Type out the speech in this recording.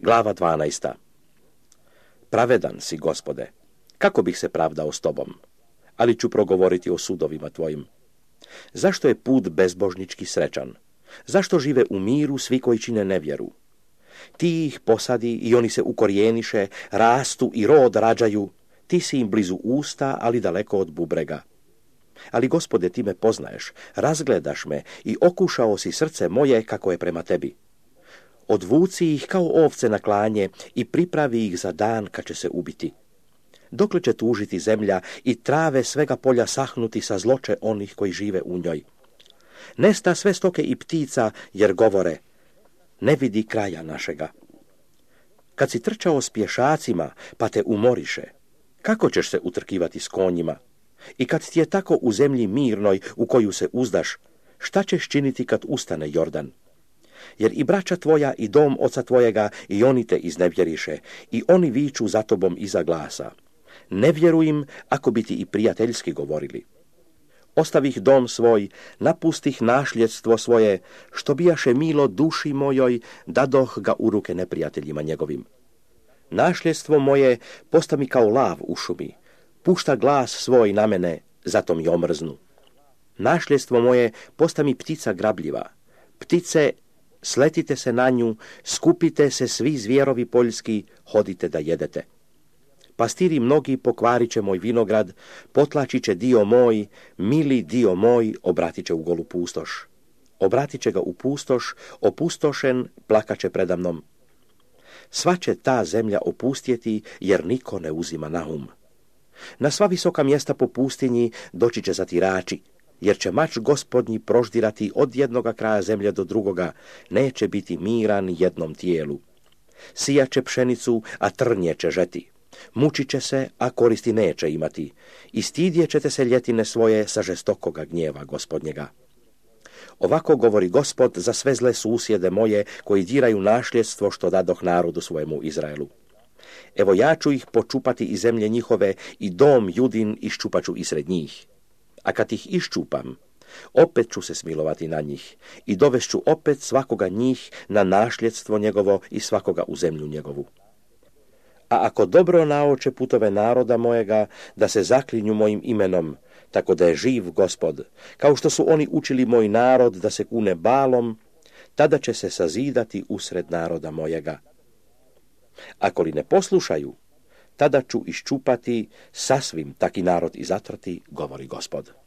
Glava 12. Pravedan si, Gospode, kako bih se pravdao s tobom, ali ću progovoriti o sudovima tvojim. Zašto je put bezbožnički srećan? Zašto žive u miru svi koji čine nevjeru? Ti ih posadi i oni se ukorijeniše, rastu i rod rađaju, ti si im blizu usta, ali daleko od bubrega. Ali, Gospode, ti me poznaješ, razgledaš me i okušao si srce moje kako je prema tebi. Odvuci ih kao ovce na klanje i pripravi ih za dan kad će se ubiti. Dokle će tužiti zemlja i trave svega polja sahnuti sa zloče onih koji žive u njoj? Nesta sve stoke i ptica, jer govore, ne vidi kraja našega. Kad si trčao s pješacima, pa te umoriše, kako ćeš se utrkivati s konjima? I kad ti je tako u zemlji mirnoj u koju se uzdaš, šta ćeš činiti kad ustane Jordan? Jer i braća tvoja i dom oca tvojega i oni te iznevjeriše, i oni viču za tobom iza glasa. Ne vjerujem ako bi ti i prijateljski govorili. Ostavih dom svoj, napustih našljedstvo svoje, što bijaše milo duši mojoj, dadoh ga u ruke neprijateljima njegovim. Našljedstvo moje posta mi kao lav u šumi, pušta glas svoj na mene, zato mi omrznu. Našljedstvo moje posta mi ptica grabljiva. Ptice, sletite se na nju, skupite se svi zvjerovi poljski, hodite da jedete. Pastiri mnogi pokvarit će moj vinograd, potlačit će dio moj, mili dio moj, obratit će u golu pustoš. Obratit će ga u pustoš, opustošen, plakaće predamnom. Sva će ta zemlja opustjeti, jer niko ne uzima na um. Na sva visoka mjesta po pustinji doći će zatirači, jer će mač gospodnji proždirati od jednoga kraja zemlje do drugoga, neće biti miran jednom tijelu. Sijat će pšenicu, a trnje će žeti. Mučit će se, a koristi neće imati, i stidjet ćete se ljetine svoje sa žestokoga gnjeva gospodnjega. Ovako govori Gospod za sve zle susjede moje, koji diraju našljedstvo što dadoh narodu svojemu Izraelu. Evo ja ću ih počupati iz zemlje njihove i dom Judin iščupat ću isred njih. A kad ih iščupam, opet ću se smilovati na njih i dovešću opet svakoga njih na našljedstvo njegovo i svakoga u zemlju njegovu. A ako dobro naoče putove naroda mojega, da se zaklinju mojim imenom, tako da je živ Gospod, kao što su oni učili moj narod da se kune Balom, tada će se sazidati usred naroda mojega. Ako li ne poslušaju, tada ću iščupati sasvim taki narod i zatrti, govori Gospod.